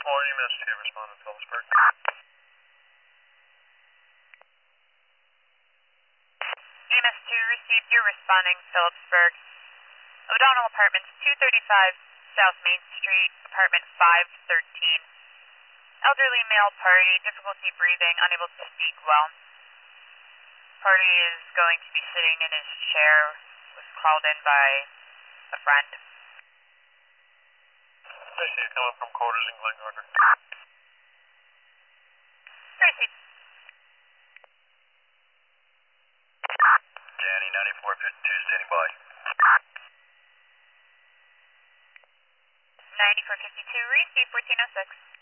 EMS 2, respond to Phillipsburg. EMS 2 received, you're responding, Phillipsburg. O'Donnell Apartments, 235 South Main Street, apartment 513. Elderly male party, difficulty breathing, unable to speak well. Party is going to be sitting in his chair, was called in by a friend. I see you coming from quarters in Glen Gardner. Tracy. Danny, 9452, standing by. 9452, receive 1406.